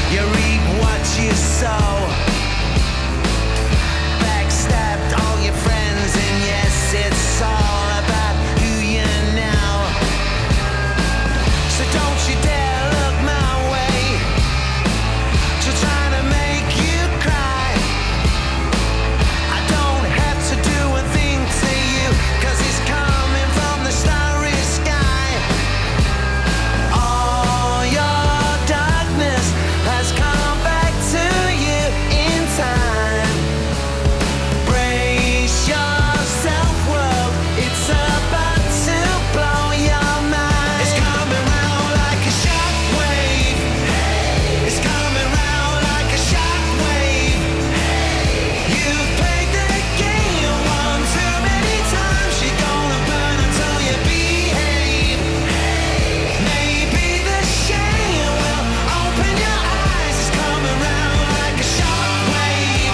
You reap what you sow. Backstabbed all your friends, and yes, it's all about who you know. So don't you dare look my way. She'll try to make you cry. I don't have to do a thing to you, 'cause it's coming from the starry sky. All your darkness has come back to you in time. Brace yourself, world, it's about to blow your mind. It's coming round like a shockwave. It's coming round like a shockwave. You've played the game one too many times. You're gonna burn until you behave. Maybe the shame will open your eyes. It's coming round like a shockwave.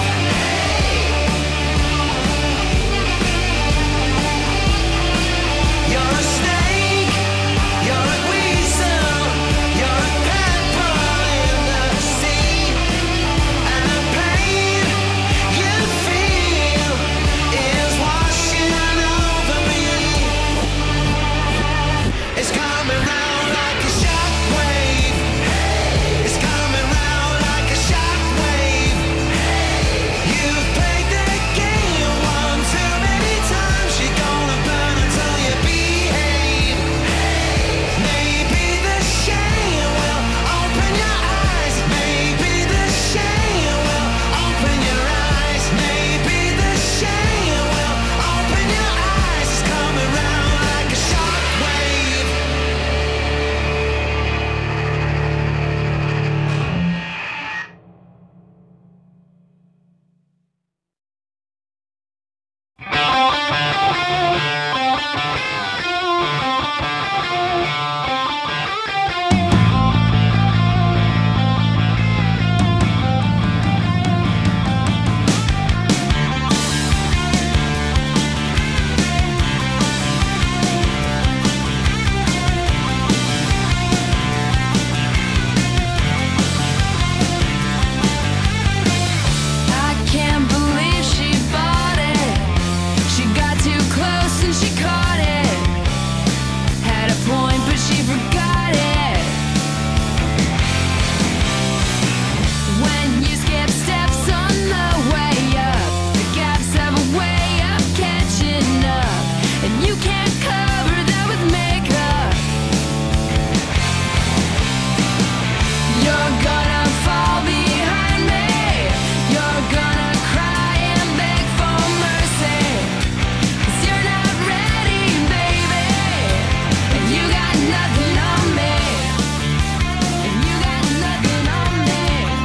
You're a snake, you're a weasel, you're a pebble in the sea, and the pain you feel is washing over me. It's coming round like a shockwave. It's coming round like a shockwave. You've played the game one too many times. You're gonna burn until you behave. Maybe the shame will open your eyes. Maybe the shame will open your eyes. Maybe the shame will open your eyes. It's coming round like a shockwave. I can't believe she bought it. She got too close and she caught it. Had a point, but she forgot it. When you skip steps on the way up, the gaps have a way of catching up, and you can't cover that with makeup. You're gonna fall behind me. You're gonna cry and beg for mercy, 'cause you're not ready, baby. And you got nothing on me. And you got nothing on me.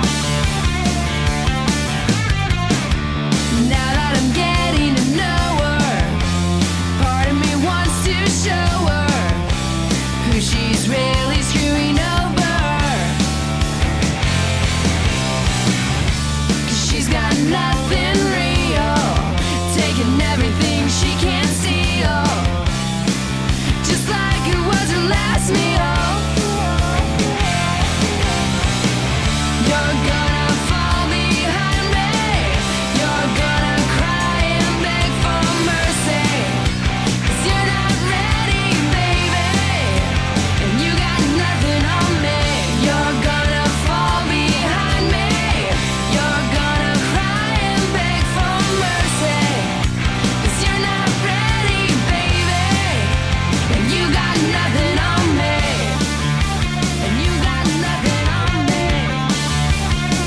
Now that I'm getting to know her, part of me wants to show her who she's really screwing over. 'Cause she's got nothing real, taking everything she can't steal, just like it was her last meal. You're gonna fall behind me. You're gonna cry and beg for mercy, 'cause you're not ready, baby. And you got nothing on me. You're gonna fall behind me. You're gonna cry and beg for mercy, 'cause you're not ready, baby. And you got nothing on me. And you got nothing on me.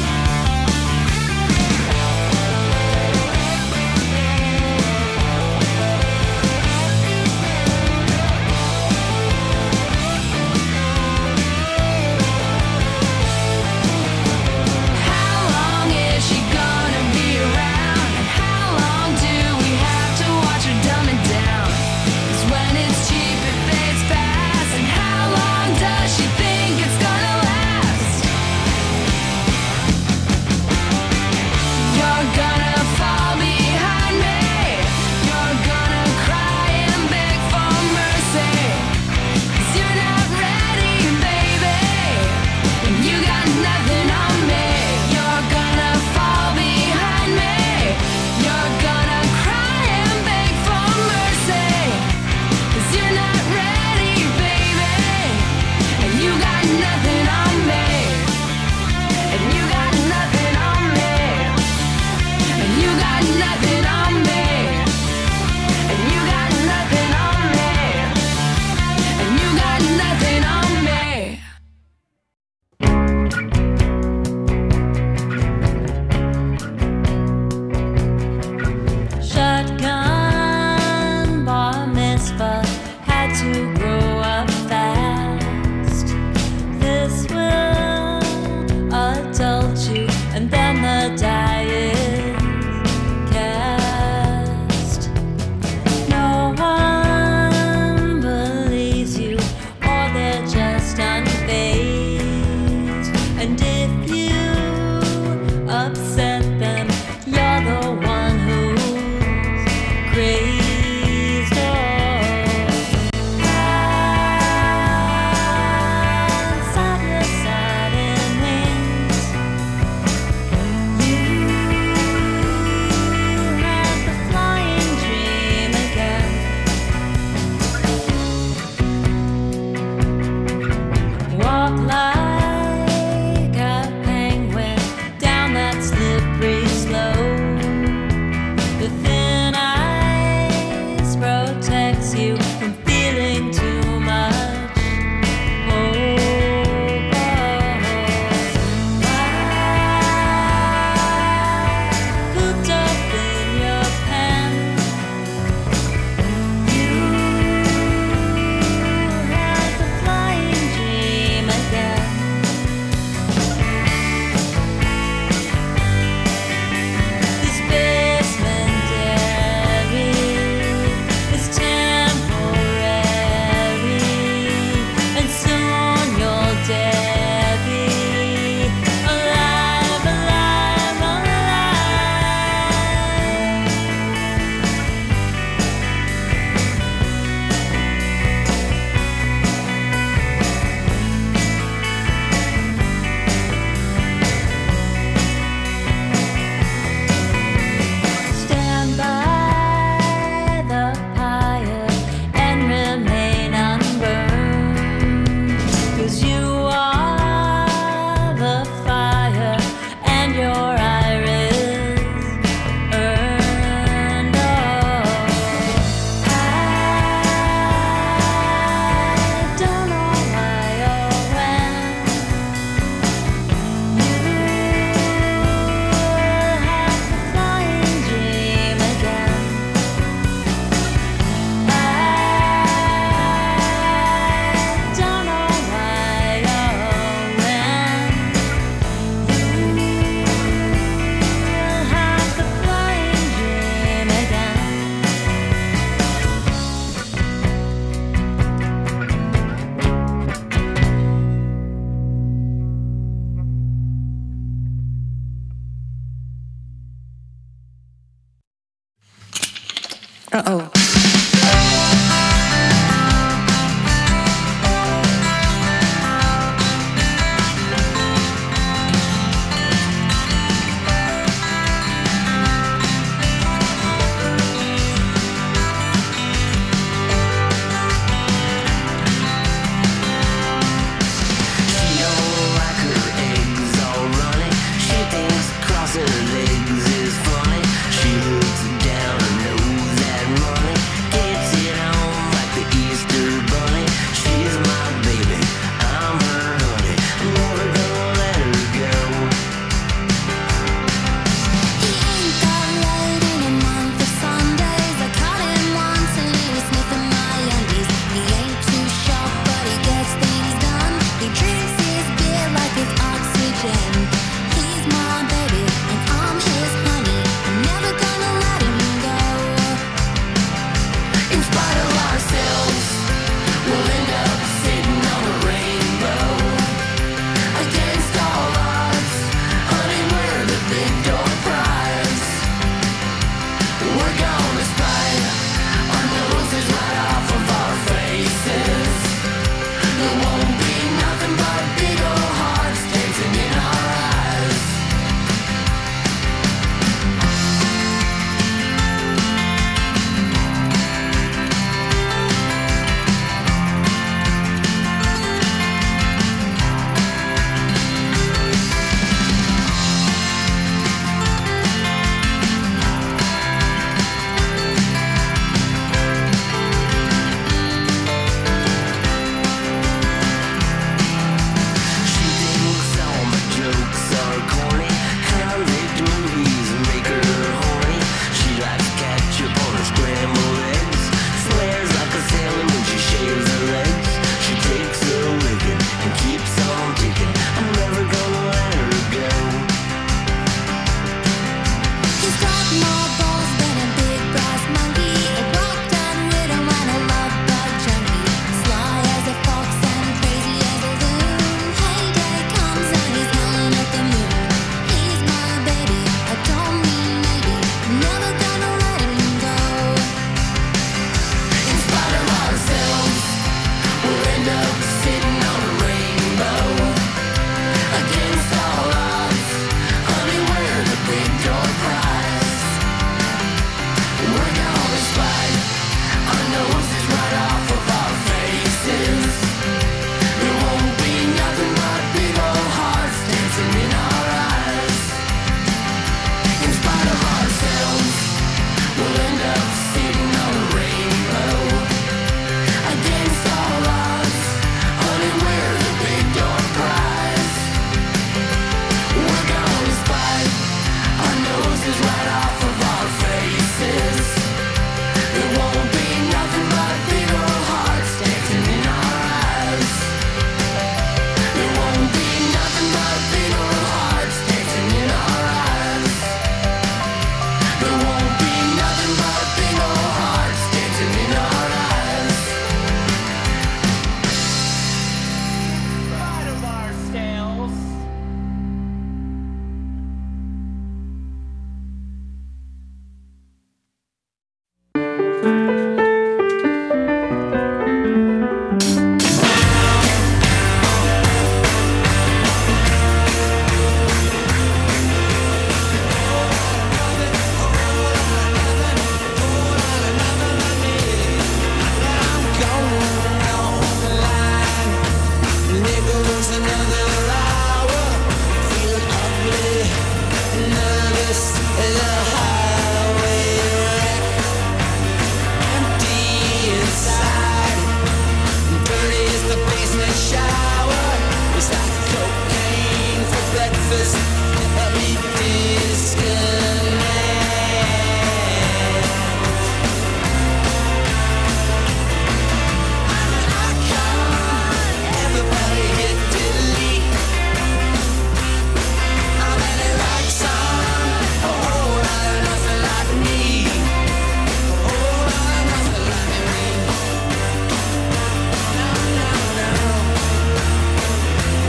Uh-oh.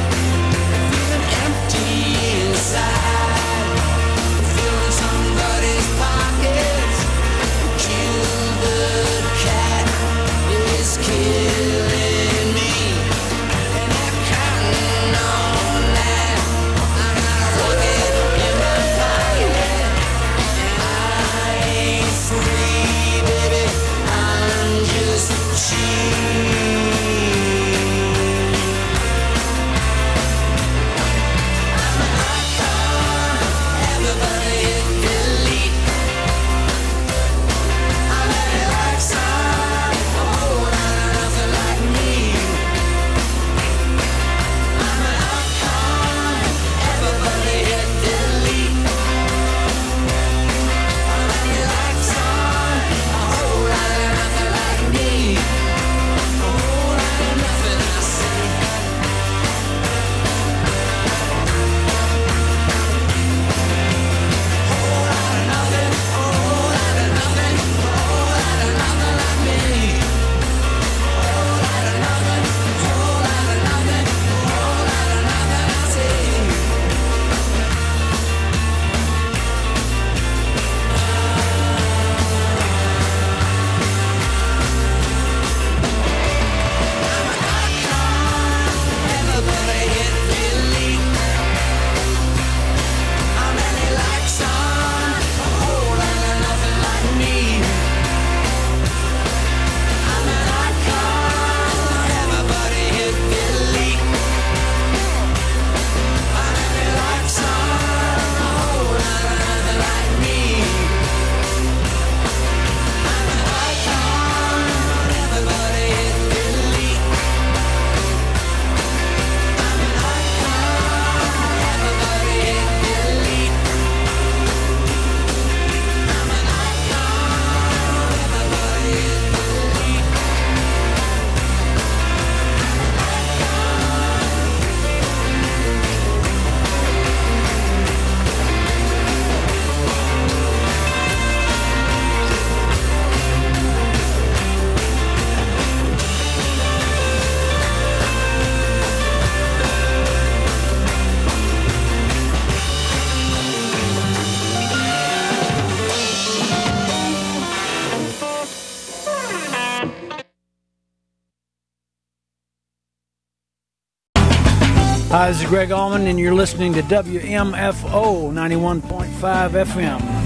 Somebody Hi, this is Greg Allman, and you're listening to WMFO 91.5 FM.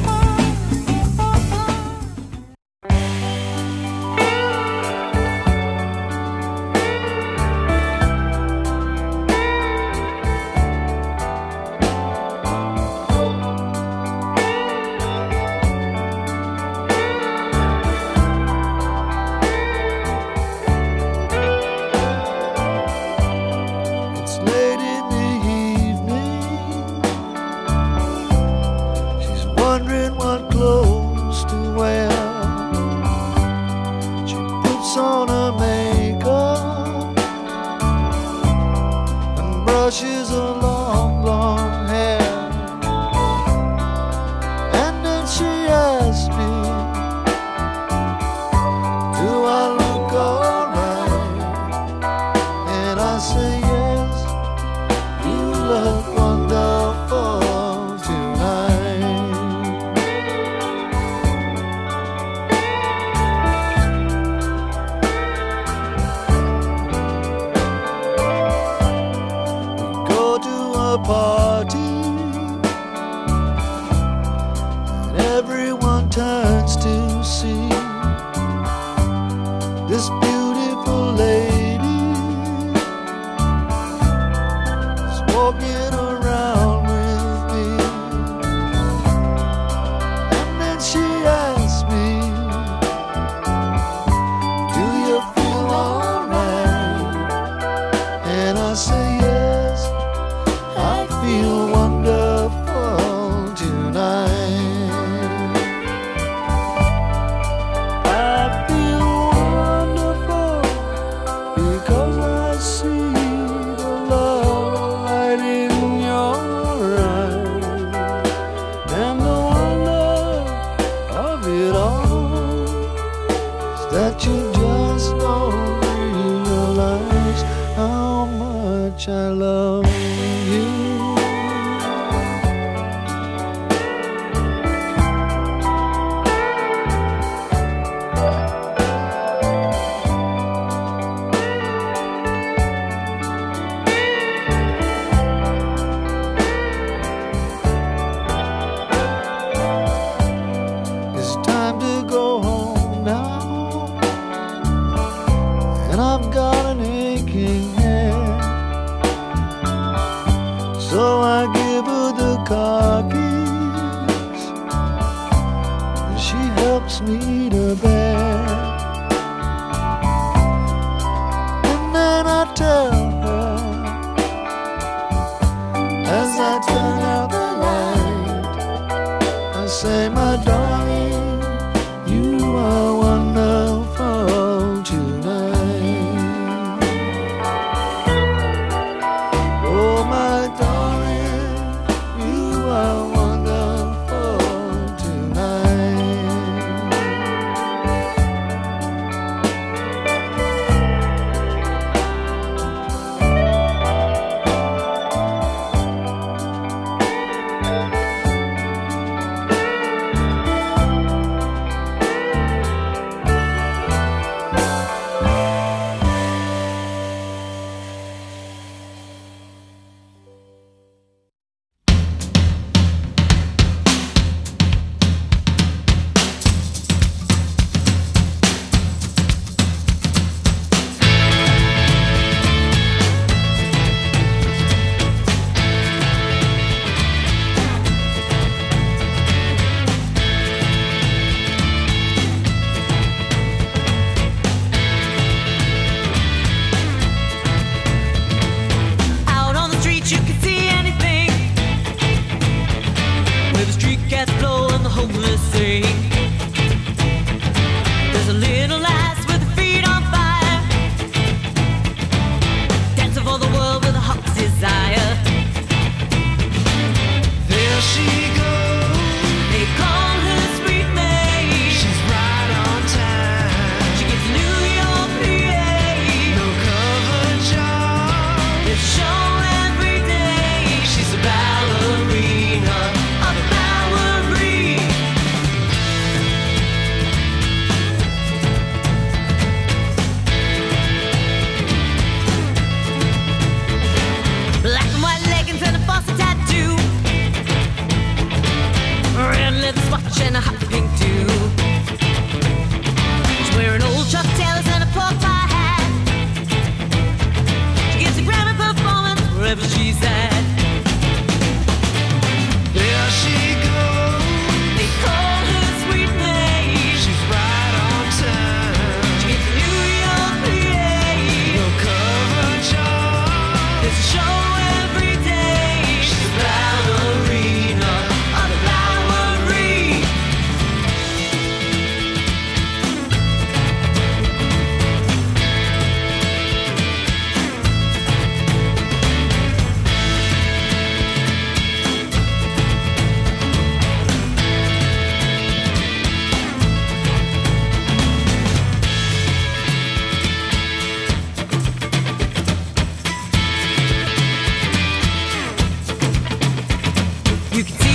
Black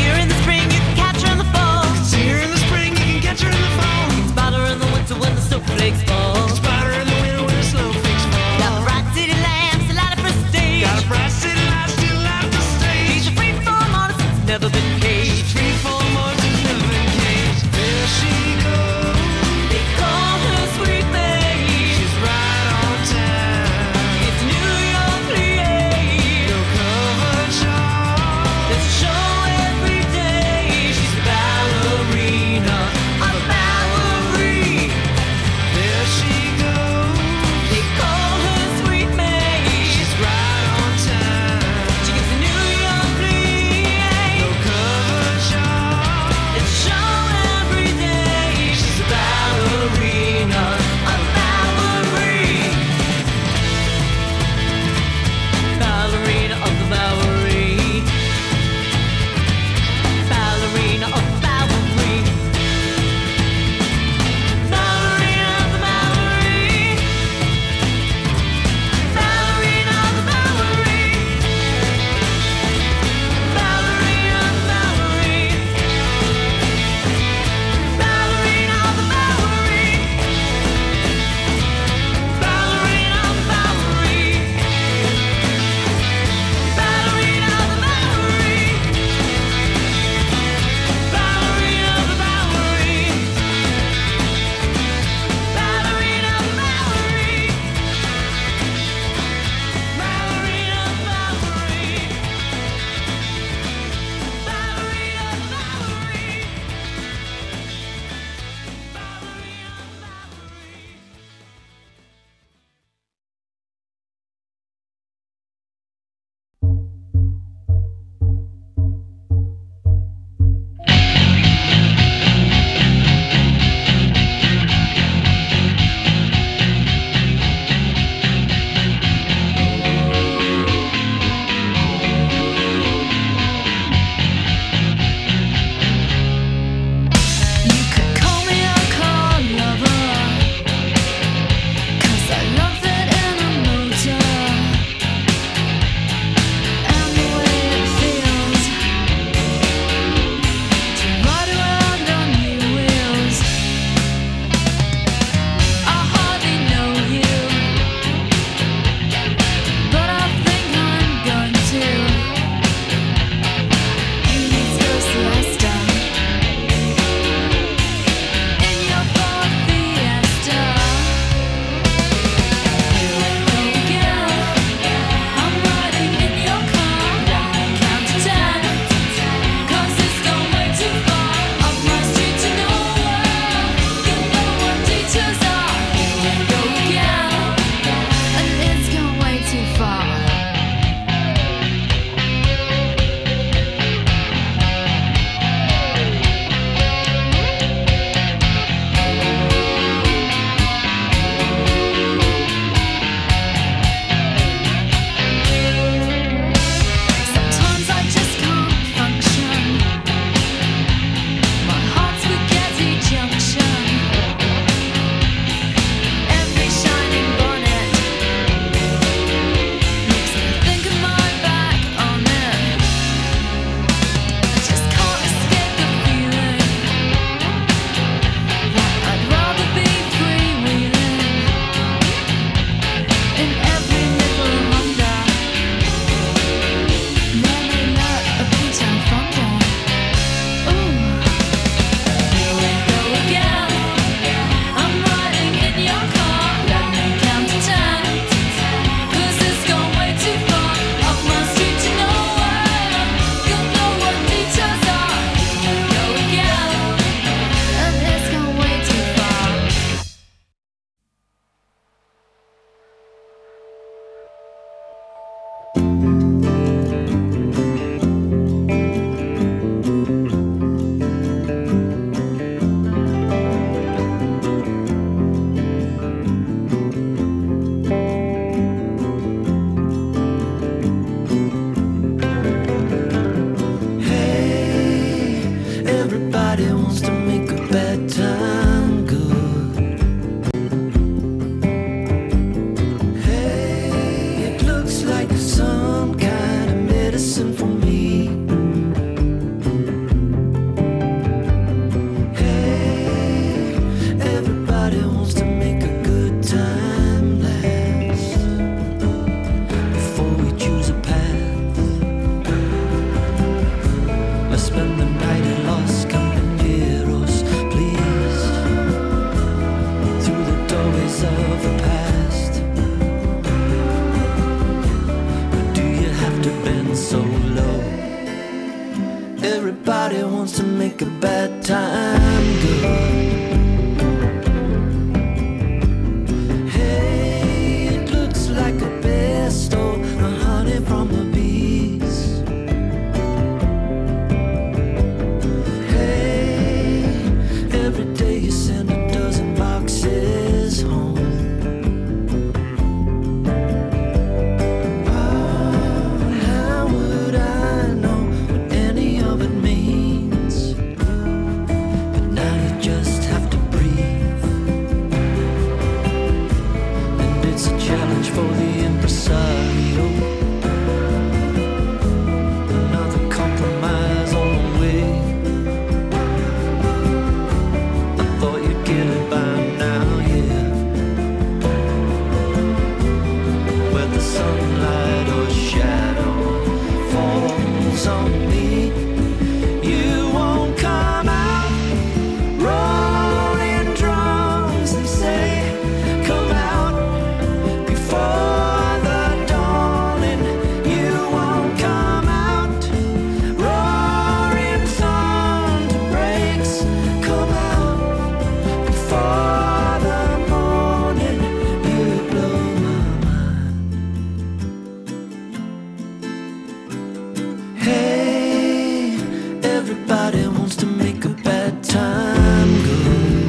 See her in the spring, you can catch her in the fall. See her in the spring, you can catch her in the fall. Spot her in the winter when the snowflakes fall. Spot her in the winter when the snowflakes fall. Got a bright city lamps, a light up her stage. Got a bright city light, still light the stage. She's a free-form artist that's never been caged. Free form artist, never been caged. There she goes. They call her Sweet May. She's right on time. It's New York, PA. No cover charge. There's a show every day. She's a ballerina, a ballerina. There she goes. They call her Sweet May. She's right on time. She gets a New York, No PA. cover charge. It's a show every day. She's a ballerina, a ballerina. Ballerina of the Bowery. Ballerina of the Bowery. Ballerina of the Bowery. Ballerina of the Bowery. Ballerina of the Bowery. Ballerina of the Bowery. Ballerina of the Bowery. Ballerina of the Bowery. Ballerina of the Bowery. Ballerina of the Bowery. Ballerina of the Bowery. Ballerina of the You could call me a car lover, 'cause I love it in a motor, and the way it feels to ride around on your wheels. I hardly know you, but I think I'm going to. You need to go siesta. In your Ford Fiesta. Here we go again. I'm riding in your car. Count to 10, 'cause it's gone way too far. Up my street to nowhere. You know what details are. Here we go again. And it's gone way too far. Sometimes I just can't function. My heart's spaghetti junction. Every shining bonnet makes me think of my back on it. I just can't escape the feeling that I'd rather be freewheeling in every little Honda. Here we go again. I'm riding in your car. Let me count to 10, 'cause it's gone way too far. Up my street to nowhere. You know what details are. Here we go again. And it's gone way too far. Hey, everybody wants to make a bad time good. Hey, it looks like some kind of medicine for me. spend the night at Los Compañeros, please. Through the doorways of the past. But do you have to bend so low? Everybody wants to make a bad time good. Hey, it looks like a pesto, the honey from the bees. Hey, every day you send a dozen boxes home. Oh, how would I know what any of it means? But now you just have to breathe. And it's a challenge for the impresario. Another compromise on the way. I thought you'd get it by now, yeah. Whether sunlight or shadow falls on me, you won't come out. Rolling drums, they say, come out before the dawning. You won't come out. Roaring thunder breaks, come out before the morning. You blow my mind. Hey, everybody wants to make a bad time good.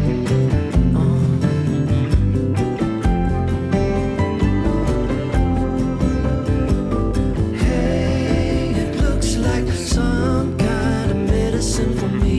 Hey, it looks like some kind of medicine for me.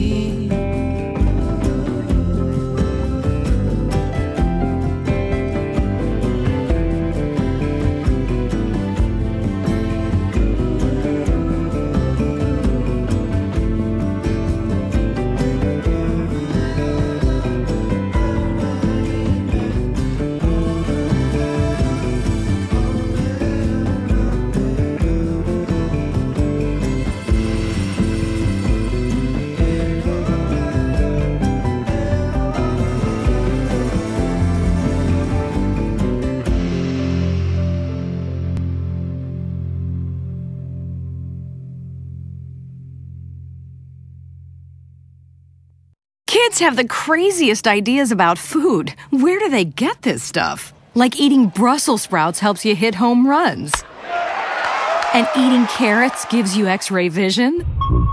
Kids have the craziest ideas about food. Where do they get this stuff? Like eating Brussels sprouts helps you hit home runs. And eating carrots gives you X-ray vision.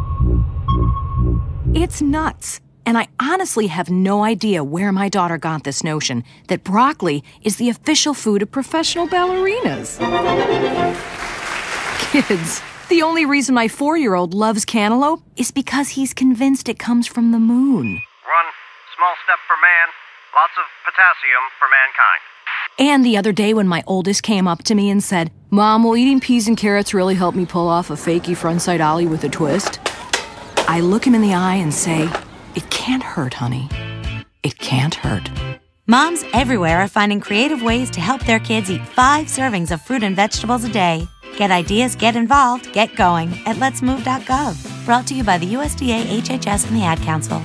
It's nuts. And I honestly have no idea where my daughter got this notion that broccoli is the official food of professional ballerinas. Kids, the only reason my 4-year-old loves cantaloupe is because he's convinced it comes from the moon. One small step for man, lots of potassium for mankind. And the other day when my oldest came up to me and said, "Mom, will eating peas and carrots really help me pull off a fakey frontside ollie with a twist?" I look him in the eye and say, "It can't hurt, honey. It can't hurt." Moms everywhere are finding creative ways to help their kids eat 5 servings of fruit and vegetables a day. Get ideas, get involved, get going at letsmove.gov. Brought to you by the USDA, HHS, and the Ad Council.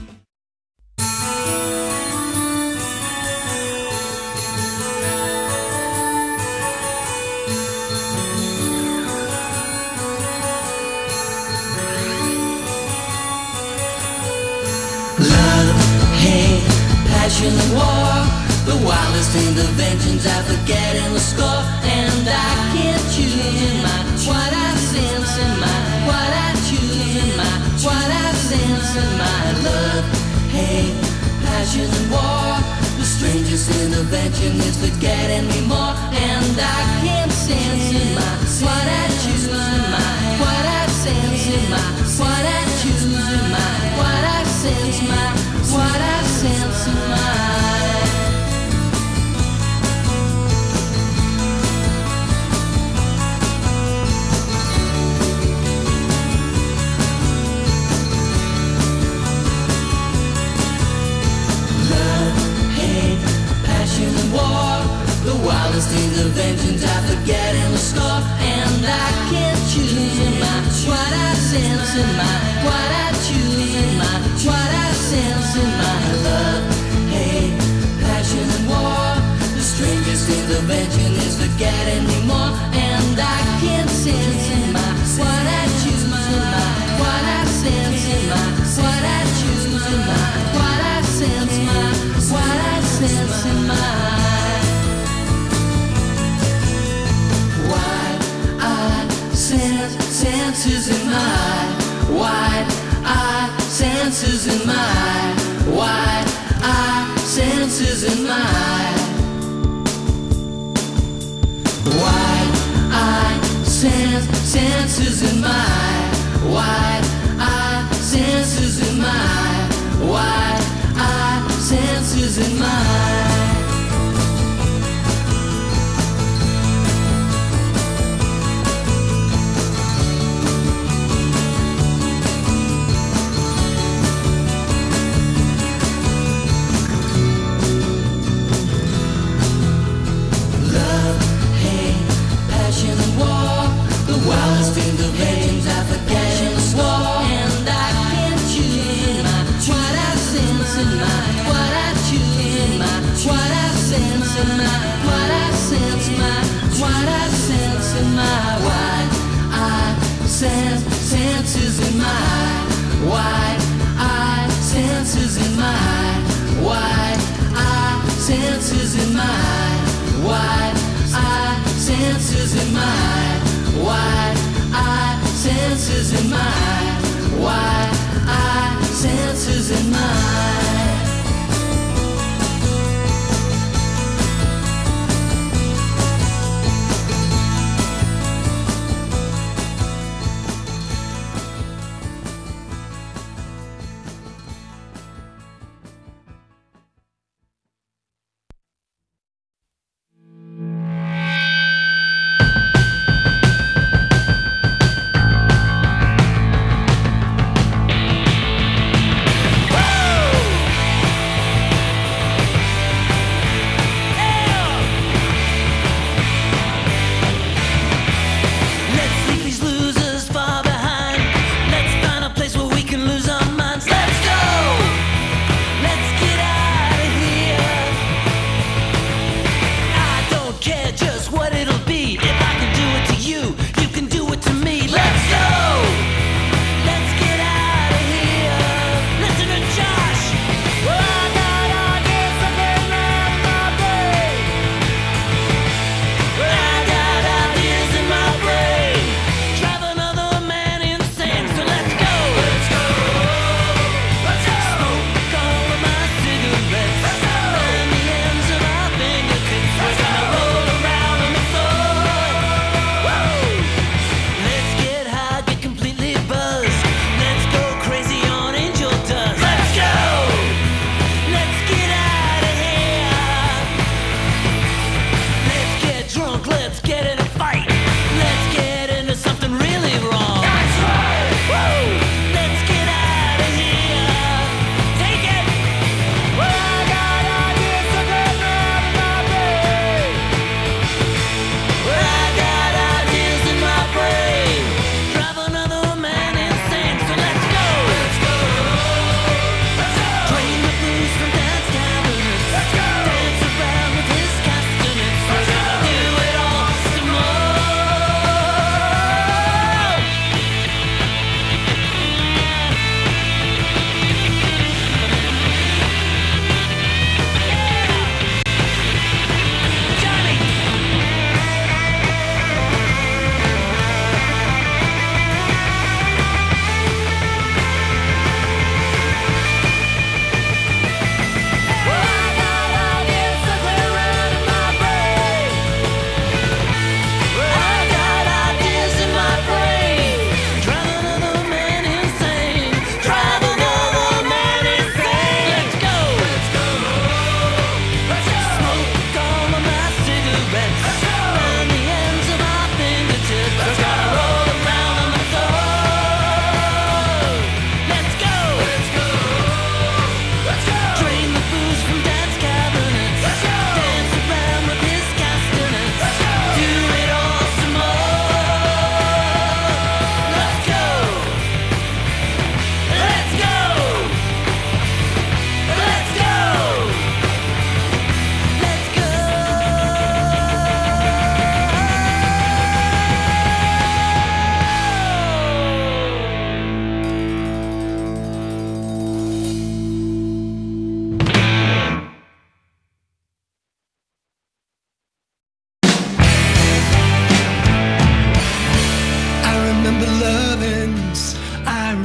Love, hate, passion and war, the wildest interventions I forget in the score. And I can't choose in my what I sense in my what I choose in my what I sense in my love, hate, passion and war. The strangest intervention is forgetting me more. And I can't sense in my what I choose in my what I sense in my what I choose in my what I sense my what I sense in my. Love, hate, passion and war, the wildest interventions I forget in the score. And I can't choose in my what I sense sense in my what I choose in my what I sense in my love, hate, passion and war. The strangest intervention is forget anymore, and I can't sense in my what I choose in my what I sense in my what I choose in my what I sense my what I sense in my senses in my wide eye senses in my wide eye senses in my wide eye senses in my wide eye senses in my wide eye senses in my wildest interventions, applications, war, and I can't choose in my what I sense in my what I choose in my what I sense in my what I sense my what I sense in my wide eye senses in my wide eye senses in my wide eye senses in my wide eye senses in my wide eye senses in my wide eye senses in my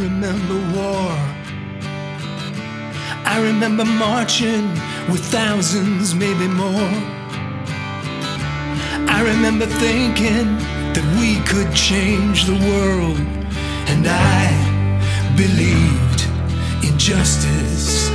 remember war. I remember marching with thousands, maybe more. I remember thinking that we could change the world, and I believed in justice.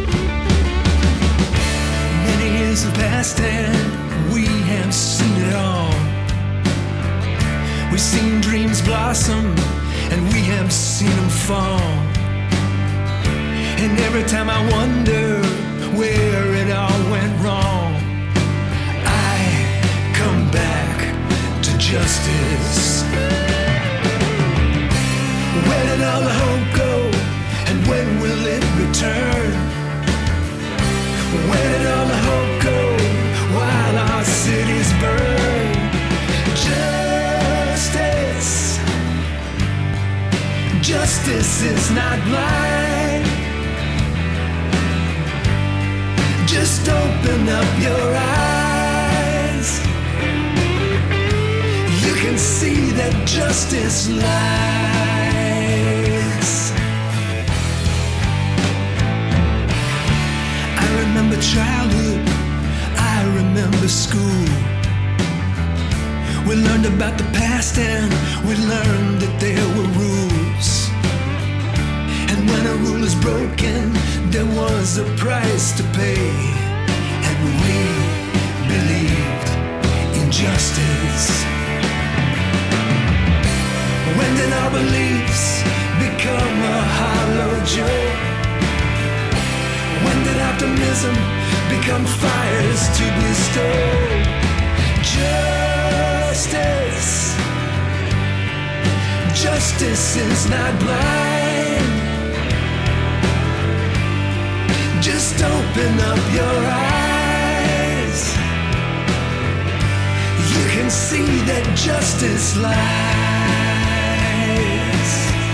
Many years have passed and we have seen it all. We've seen dreams blossom and we have seen them fall. And every time I wonder where it all went wrong, I come back to justice. Where did all the hope go, and when will it return? Where did all the hope go while our cities burn? Justice, justice is not blind. Just open up your eyes. You can see that justice lies. I remember childhood, I remember school. We learned about the past and we learned that there were rules. And when a rule is broken, there was a price to pay. And we believed in justice. When did our beliefs become a hollow joke? When did optimism become fires to bestow? Justice, justice is not blind. Just open up your eyes. You can see that justice lies.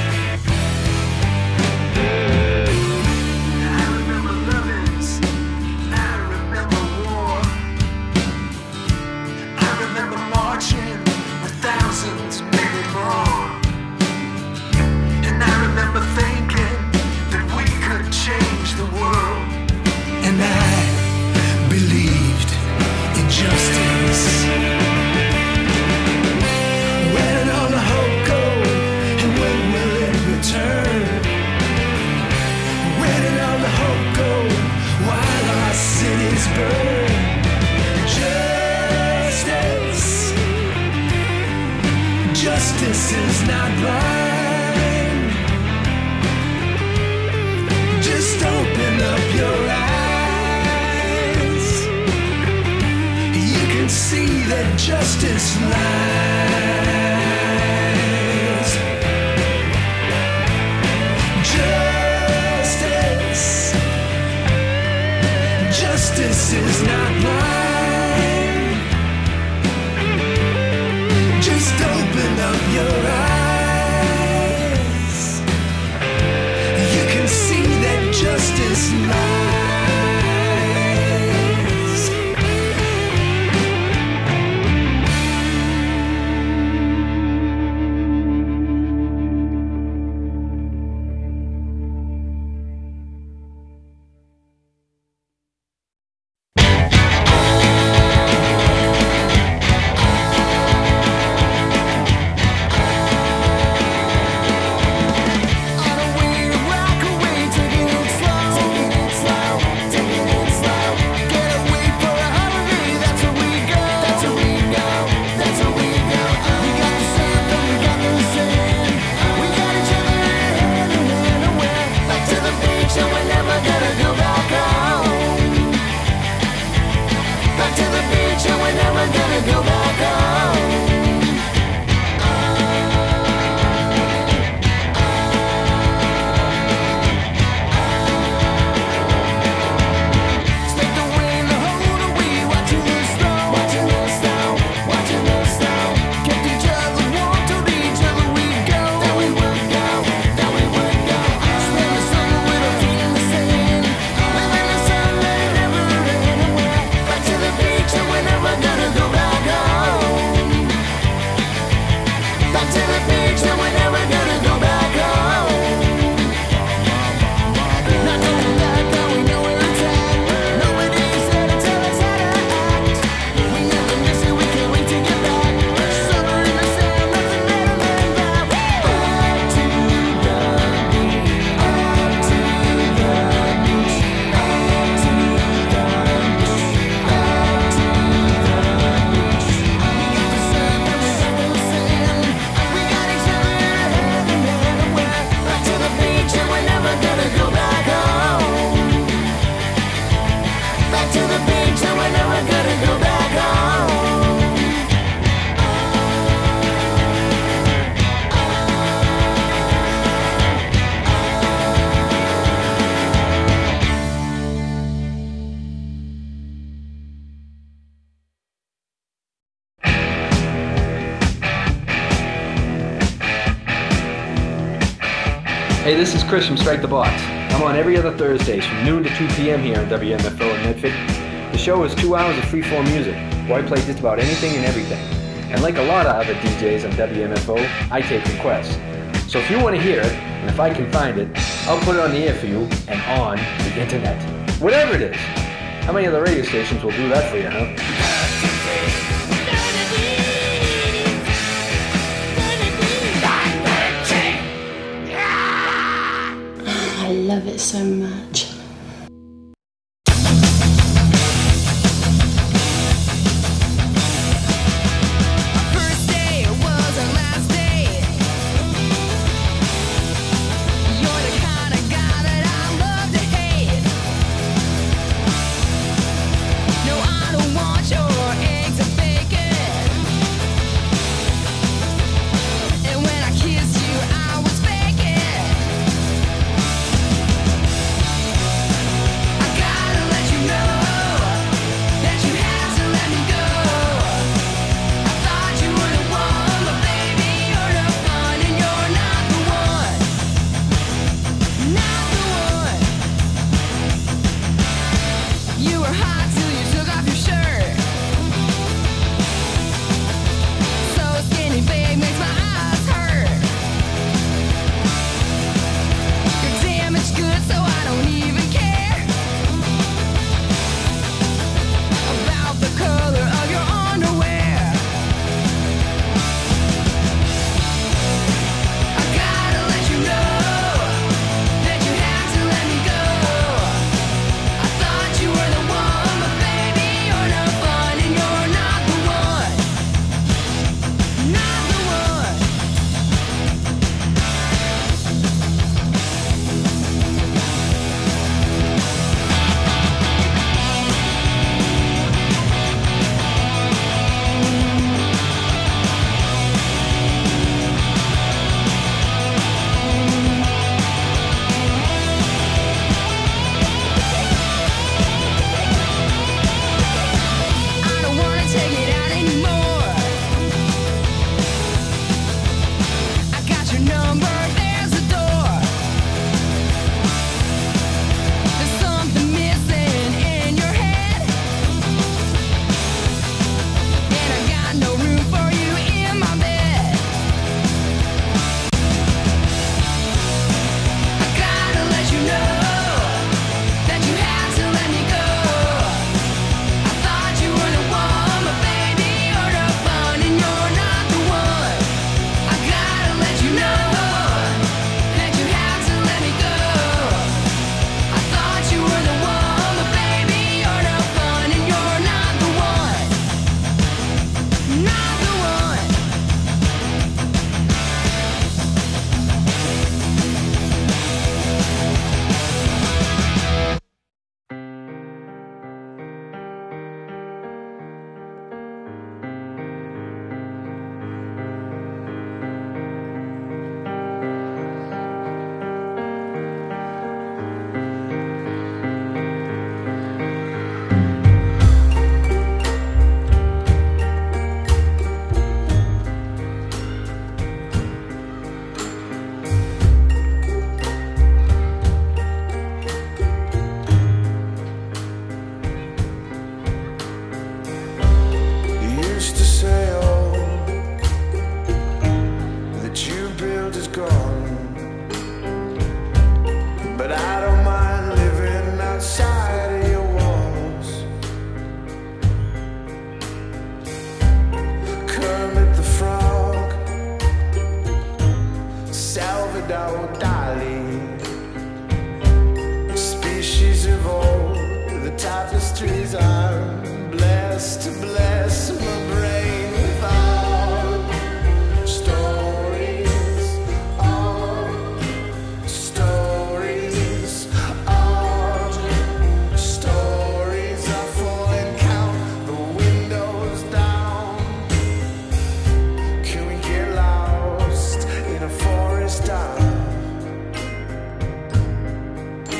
I remember lovings, I remember war. I remember marching with thousands, maybe more. And I remember thinking that we could change the world. And I believed in justice. Where did all the hope go, and when will it return? Where did all the hope go while our cities burn? Justice, justice is not blind. Just open up your eyes. You can see that justice lies. Justice, justice is not blind. Just open up your eyes. You can see that justice lies. this is Chris from Strike the Box. I'm on every other Thursdays from noon to 2 p.m. here on WMFO in Medford. The show is 2 hours of freeform music, where I play just about anything and everything. And like a lot of other DJs on WMFO, I take requests. So if you want to hear it, and if I can find it, I'll put it on the air for you and on the internet. Whatever it is. How many other radio stations will do that for you, huh? I love it so much.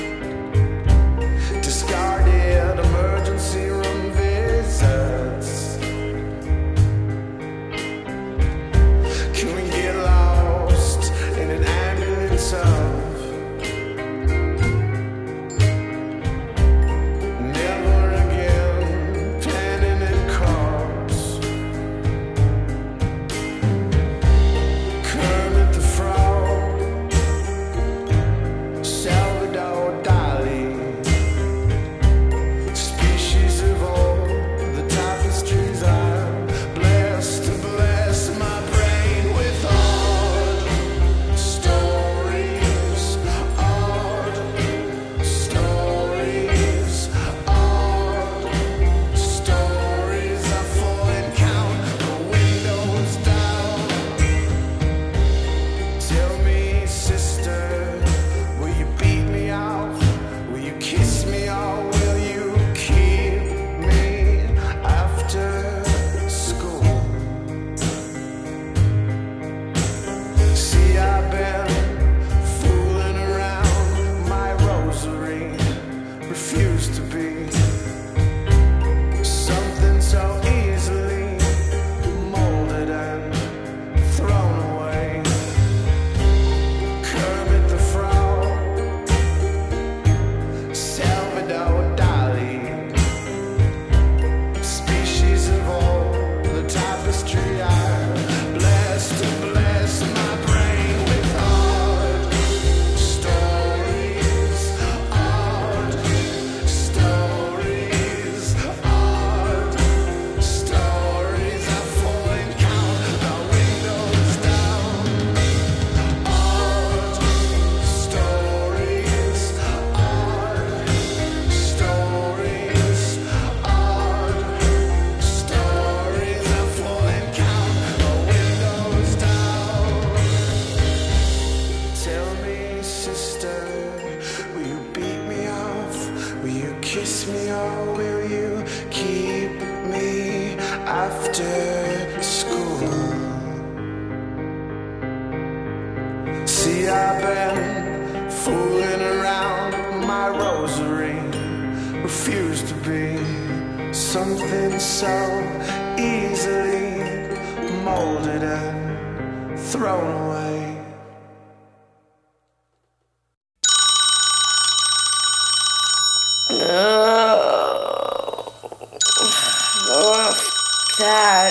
Discarded emergency room visits. kiss me or will you keep me after school? See, I've been fooling around my rosary, refused to be something so easily molded and thrown away. That.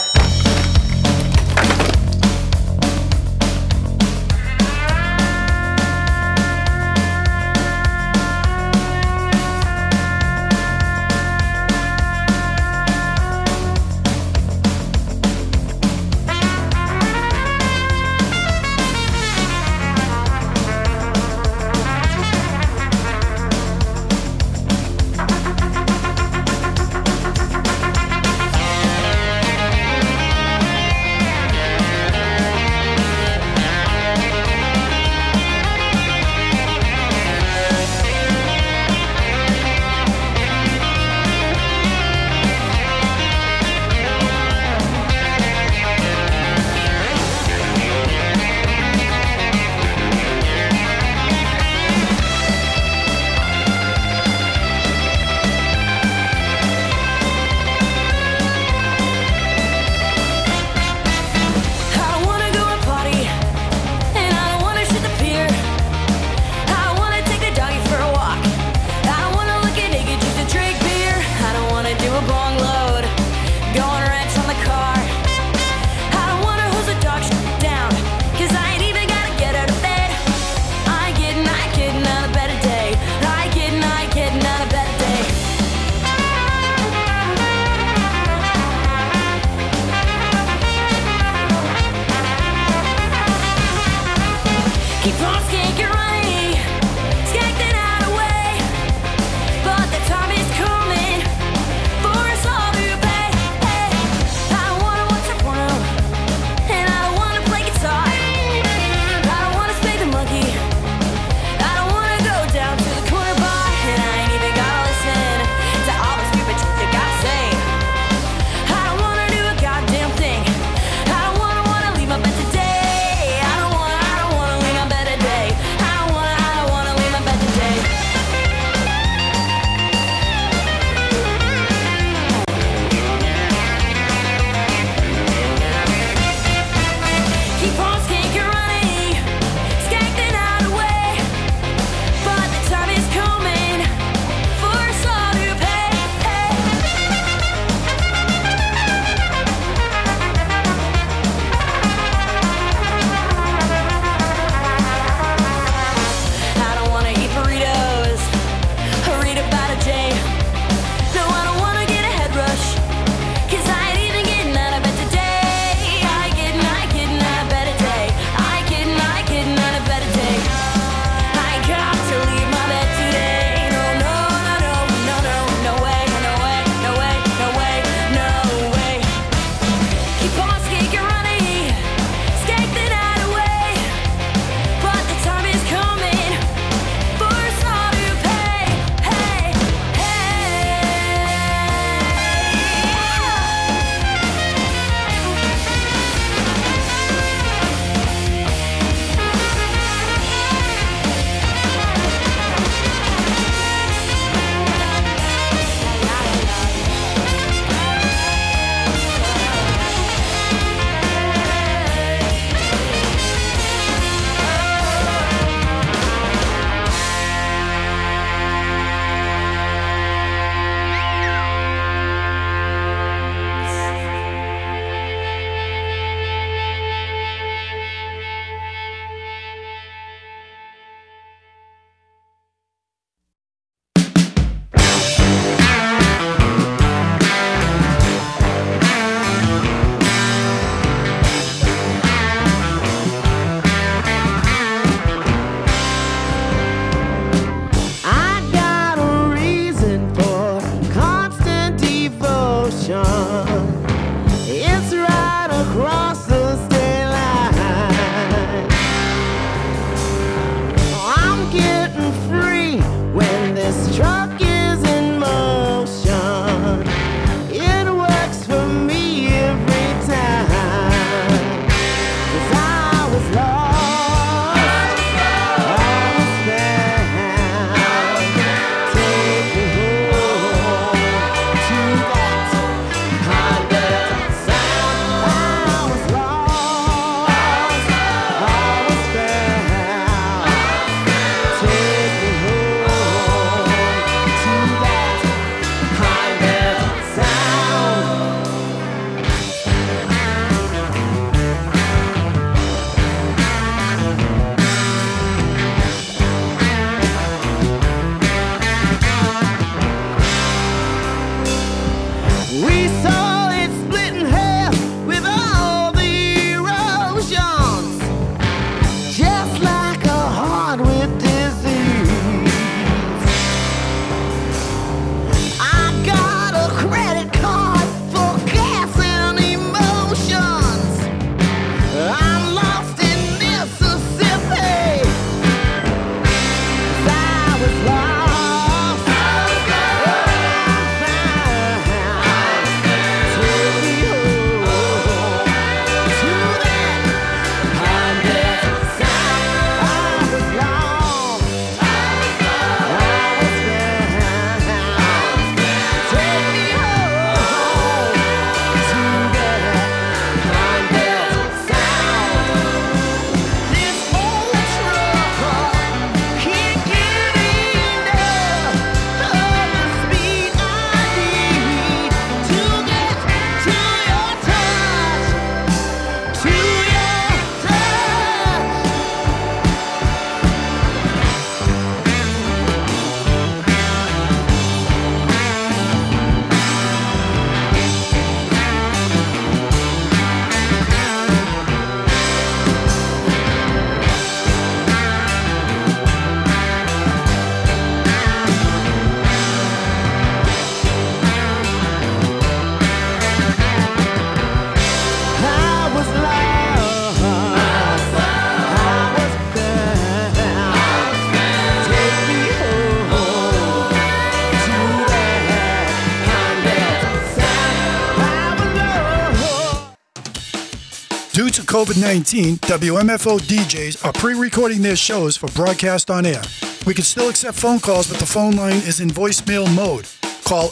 COVID-19, WMFO DJs are pre-recording their shows for broadcast on air. We can still accept phone calls, but the phone line is in voicemail mode. Call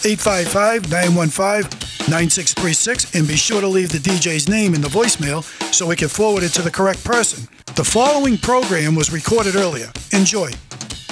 855-915-9636 and be sure to leave the DJ's name in the voicemail so we can forward it to the correct person. The following program was recorded earlier. Enjoy.